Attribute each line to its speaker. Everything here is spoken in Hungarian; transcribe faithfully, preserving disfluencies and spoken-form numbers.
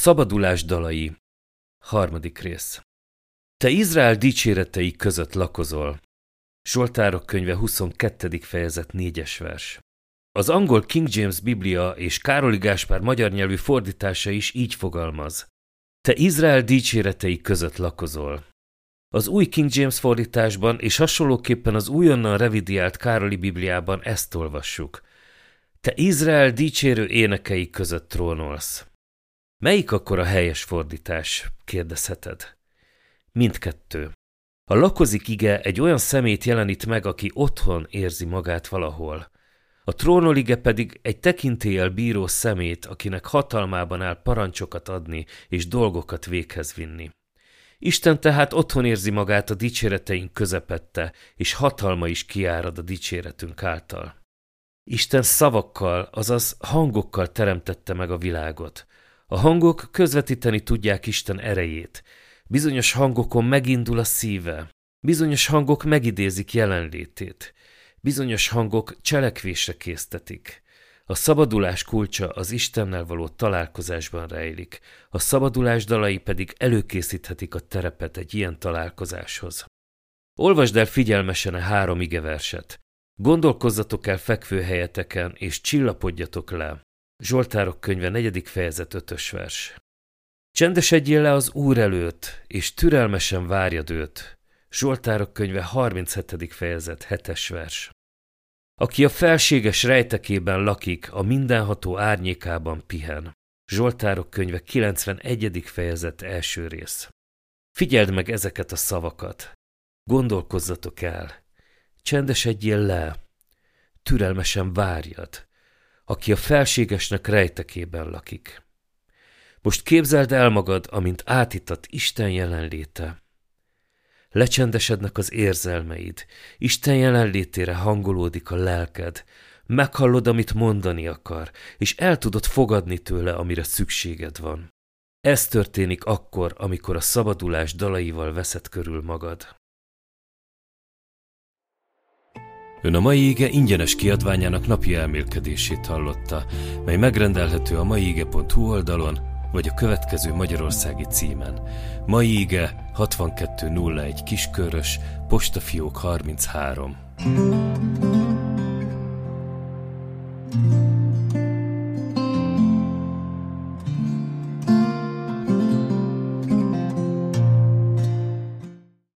Speaker 1: szabadulás dalai. Harmadik rész. Te Izrael dicséretei között lakozol. Zsoltárok könyve huszonkettedik fejezet négyes vers. Az angol King James Biblia és Károli Gáspár magyar nyelvű fordítása is így fogalmaz. Te Izrael dicséretei között lakozol. Az új King James fordításban és hasonlóképpen az újonnan revidiált Károli Bibliában ezt olvassuk. Te Izrael dicsérő énekei között trónolsz. Melyik akkor a helyes fordítás? Kérdezheted. Mindkettő. A lakozik ige egy olyan szemét jelenít meg, aki otthon érzi magát valahol. A trónol ige pedig egy tekintéllyel bíró szemét, akinek hatalmában áll parancsokat adni és dolgokat véghez vinni. Isten tehát otthon érzi magát a dicséreteink közepette, és hatalma is kiárad a dicséretünk által. Isten szavakkal, azaz hangokkal teremtette meg a világot. A hangok közvetíteni tudják Isten erejét. Bizonyos hangokon megindul a szíve. Bizonyos hangok megidézik jelenlétét. Bizonyos hangok cselekvésre késztetik. A szabadulás kulcsa az Istennel való találkozásban rejlik. A szabadulás dalai pedig előkészíthetik a terepet egy ilyen találkozáshoz. Olvasd el figyelmesen a három igeverset. Gondolkozzatok el fekvőhelyeteken, és csillapodjatok le. Zsoltárok könyve negyedik fejezet ötös vers. Csendesedjél le az Úr előtt, és türelmesen várjad őt. Zsoltárok könyve harminchetedik fejezet hetes vers. Aki a felséges rejtekében lakik, a mindenható árnyékában pihen. Zsoltárok könyve kilencvenegyedik fejezet első rész. Figyeld meg ezeket a szavakat. Gondolkozzatok el. Csendesedjél le. Türelmesen várjad. Aki a felségesnek rejtekében lakik. Most képzeld el magad, amint átítat Isten jelenléte. Lecsendesednek az érzelmeid, Isten jelenlétére hangolódik a lelked, meghallod, amit mondani akar, és el tudod fogadni tőle, amire szükséged van. Ez történik akkor, amikor a szabadulás dalaival veszed körül magad. Ön a mai ige ingyenes kiadványának napi elmélkedését hallotta, mely megrendelhető a maiige pont hu oldalon, vagy a következő magyarországi címen. Mai ige hatvankettő nulla egy Kiskörös, postafiók harminchárom.